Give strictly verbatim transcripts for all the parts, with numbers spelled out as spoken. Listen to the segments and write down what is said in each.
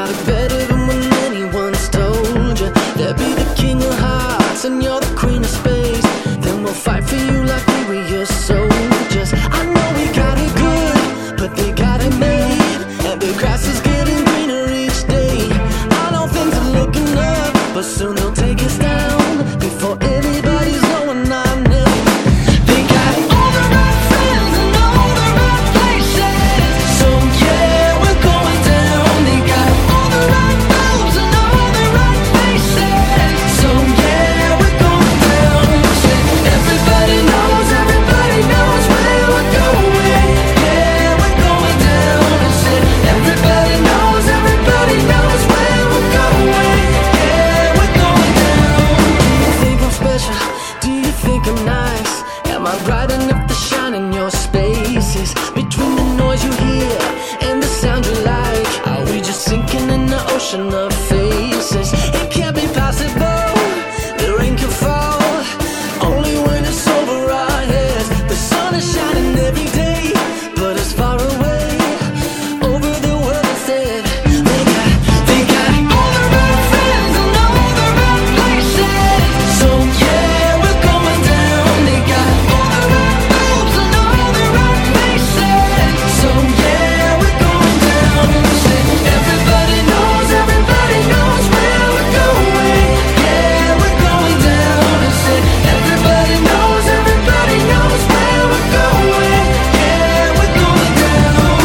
got it better than when anyone's told you. They'll be the king of hearts and you're the queen of space. Then we'll fight for you like we were your soldiers. I know we got it good, but they got it made, and the grass is getting greener each day. I know things are looking up, but soon they'll take us down before anybody's knowing our name. They got all the right friends and all the right places, so yeah, we're going down. They got all the right moves and all the right faces, so yeah, we're going down. Everybody knows, everybody knows where we're going. Yeah, we're going down. Everybody knows, everybody knows where we're going. Yeah, we're going down. Do you think I'm special? Do you think I'm nice? Am I bright enough to shine in your spaces? Between the noise you hear and the sound you like, are we just sinking in the ocean of faces? It can't be possible, the rain can fall only when it's over our heads. The sun is shining every day, but it's far away over the world instead. They got, they got all the right friends and all the right places, so yeah, we're going down. They got all the right moves and all the right faces, so yeah, we're going down. Everybody knows, everybody knows where we're going. Yeah, we're going down. Everybody knows, everybody knows where we're going. Yeah, we're going down.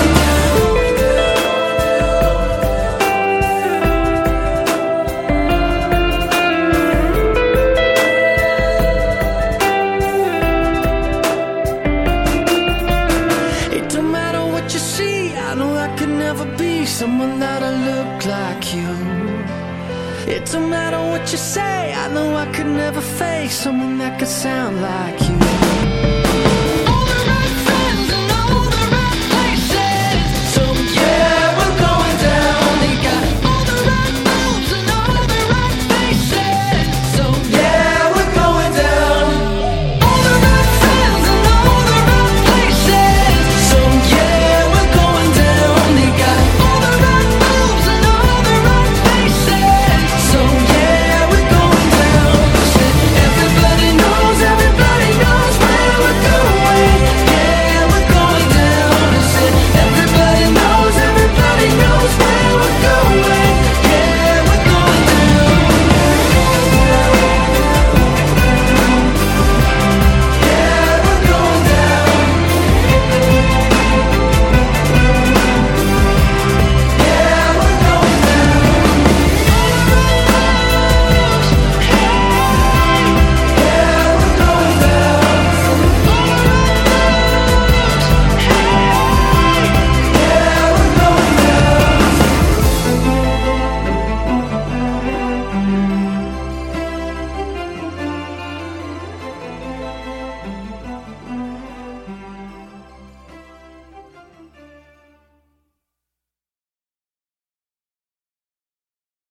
It don't matter what you see, I know I could never be someone that'll look like you. It don't matter what you say, I know I could never face someone that could sound like you.